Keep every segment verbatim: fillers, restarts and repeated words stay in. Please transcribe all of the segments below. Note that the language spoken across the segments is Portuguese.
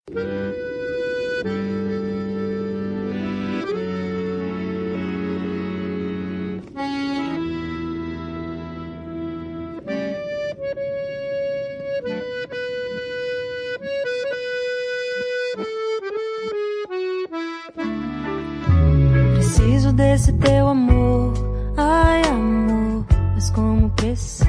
Preciso desse teu amor, ai amor, mas como preciso.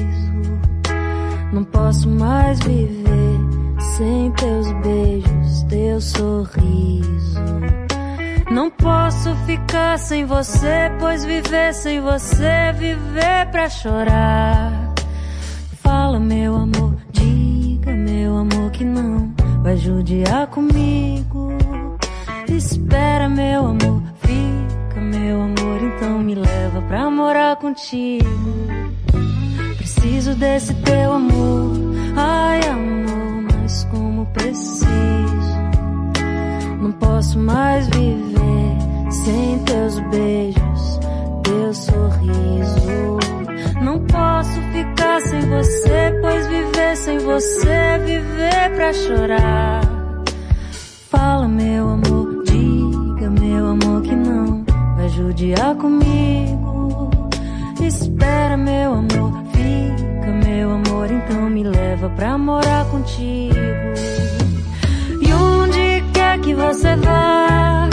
Não posso mais viver sem teus beijos, teu sorriso. Não posso ficar sem você, pois viver sem você é viver pra chorar. Fala meu amor, diga meu amor que não vai judiar comigo. Espera meu amor, fica meu amor, então me leva pra morar contigo. Preciso desse teu amor, ai amor, mas como preciso. Não posso mais viver sem teus beijos, teu sorriso. Não posso ficar sem você, pois viver sem você é viver pra chorar. Fala meu amor, diga meu amor que não vai judiar comigo. Espera meu amor, fica meu amor, então me leva pra morar contigo. E onde quer que você vá,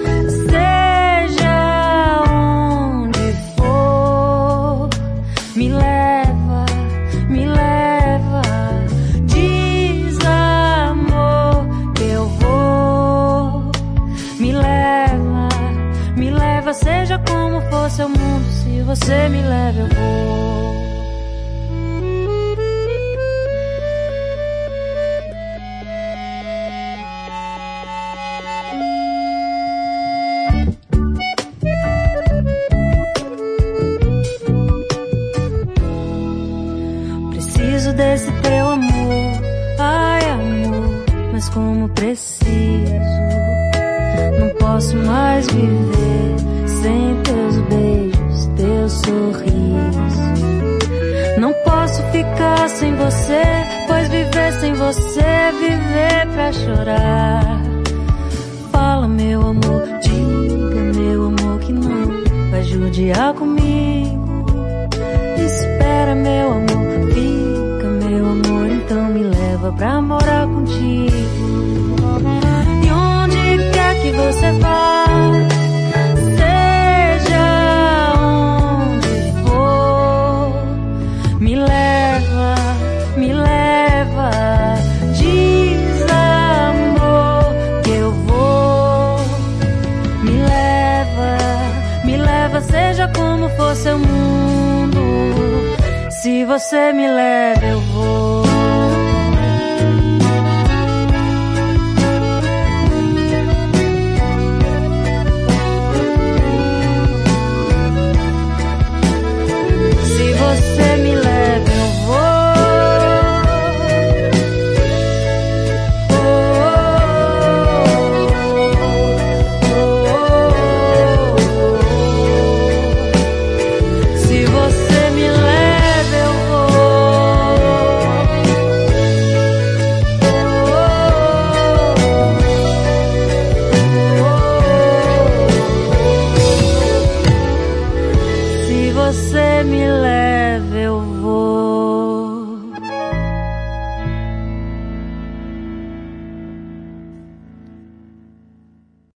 seja onde for, me leva, me leva. Diz amor que eu vou, me leva, me leva. Seja como for seu mundo, se você me leva eu vou. Preciso desse teu amor, ai amor, mas como preciso. Não posso mais viver sem teus beijos, teu sorriso. Não posso ficar sem você, pois viver sem você é viver pra chorar. Fala meu amor, diga meu amor que não vai judiar comigo. Espera meu amor, fica meu amor, então me leva pra morar contigo. E onde quer que você vá, seja onde for, me leva, me leva. Diz amor que eu vou, me leva, me leva. Seja como for seu mundo, se você me leva eu vou.